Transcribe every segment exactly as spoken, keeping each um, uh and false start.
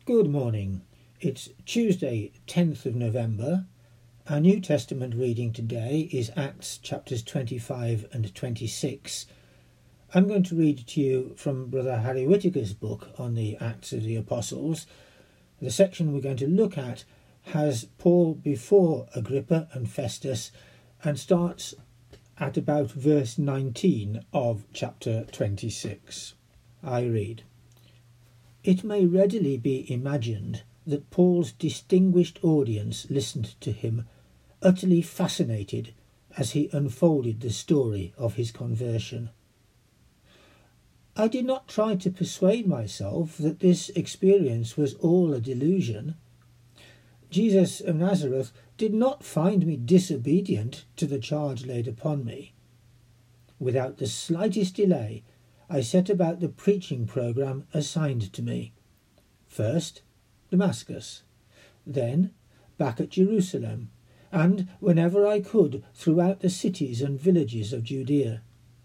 Good morning. It's Tuesday, tenth of November. Our New Testament reading today is Acts chapters twenty-five and twenty-six. I'm going to read to you from Brother Harry Whittaker's book on the Acts of the Apostles. The section we're going to look at has Paul before Agrippa and Festus and starts at about verse nineteen of chapter twenty-six. I read. It may readily be imagined that Paul's distinguished audience listened to him, utterly fascinated as he unfolded the story of his conversion. I did not try to persuade myself that this experience was all a delusion. Jesus of Nazareth did not find me disobedient to the charge laid upon me. Without the slightest delay, I set about the preaching programme assigned to me. First, Damascus, then back at Jerusalem, and whenever I could throughout the cities and villages of Judea.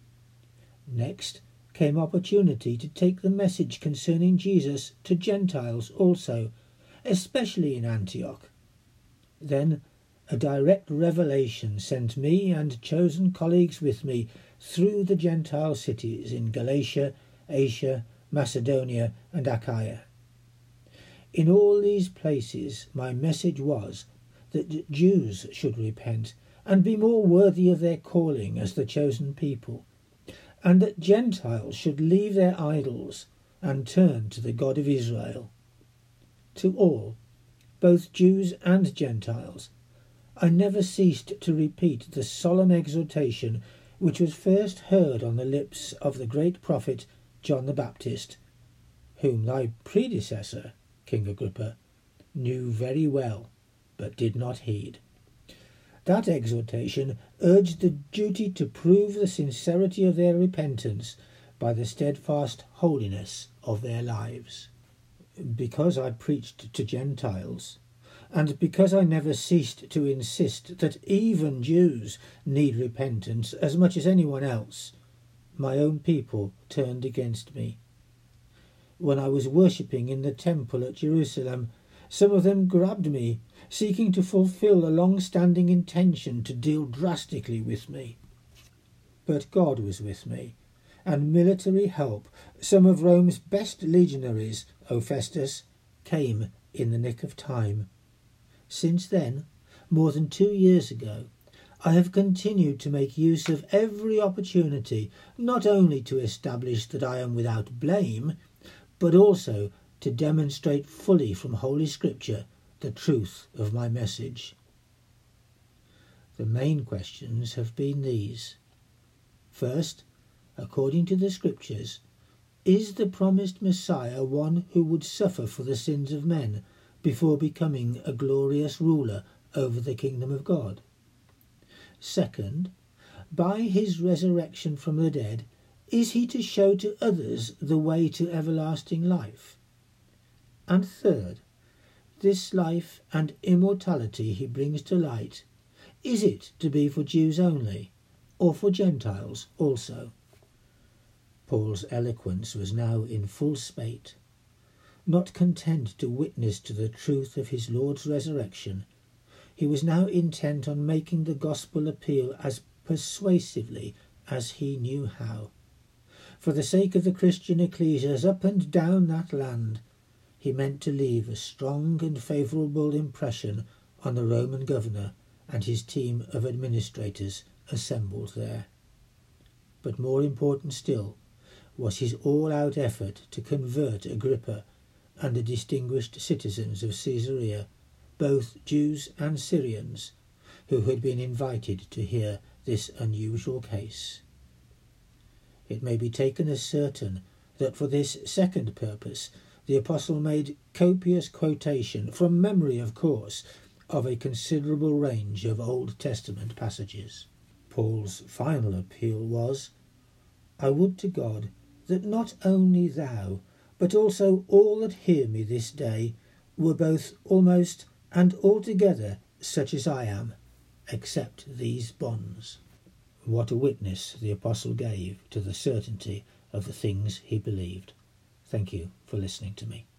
Next came opportunity to take the message concerning Jesus to Gentiles also, especially in Antioch. Then a direct revelation sent me and chosen colleagues with me through the Gentile cities in Galatia, Asia, Macedonia and Achaia. In all these places my message was that Jews should repent and be more worthy of their calling as the chosen people, and that Gentiles should leave their idols and turn to the God of Israel. To all, both Jews and Gentiles, I never ceased to repeat the solemn exhortation which was first heard on the lips of the great prophet John the Baptist, whom thy predecessor, King Agrippa, knew very well, but did not heed. That exhortation urged the duty to prove the sincerity of their repentance by the steadfast holiness of their lives. Because I preached to Gentiles, and because I never ceased to insist that even Jews need repentance as much as anyone else, my own people turned against me. When I was worshipping in the temple at Jerusalem, some of them grabbed me, seeking to fulfill a long-standing intention to deal drastically with me. But God was with me, and military help, some of Rome's best legionaries, O Festus, came in the nick of time. Since then, more than two years ago, I have continued to make use of every opportunity, not only to establish that I am without blame, but also to demonstrate fully from Holy Scripture the truth of my message. The main questions have been these. First, according to the Scriptures, is the promised Messiah one who would suffer for the sins of men before becoming a glorious ruler over the kingdom of God? Second, by his resurrection from the dead, is he to show to others the way to everlasting life? And third, this life and immortality he brings to light, is it to be for Jews only, or for Gentiles also? Paul's eloquence was now in full spate. Not content to witness to the truth of his Lord's resurrection, he was now intent on making the gospel appeal as persuasively as he knew how. For the sake of the Christian ecclesias up and down that land, he meant to leave a strong and favourable impression on the Roman governor and his team of administrators assembled there. But more important still was his all-out effort to convert Agrippa and the distinguished citizens of Caesarea, both Jews and Syrians, who had been invited to hear this unusual case. It may be taken as certain that for this second purpose the apostle made copious quotation, from memory of course, of a considerable range of Old Testament passages. Paul's final appeal was, I would to God that not only thou, but also all that hear me this day, were both almost and altogether such as I am, except these bonds. What a witness the apostle gave to the certainty of the things he believed. Thank you for listening to me.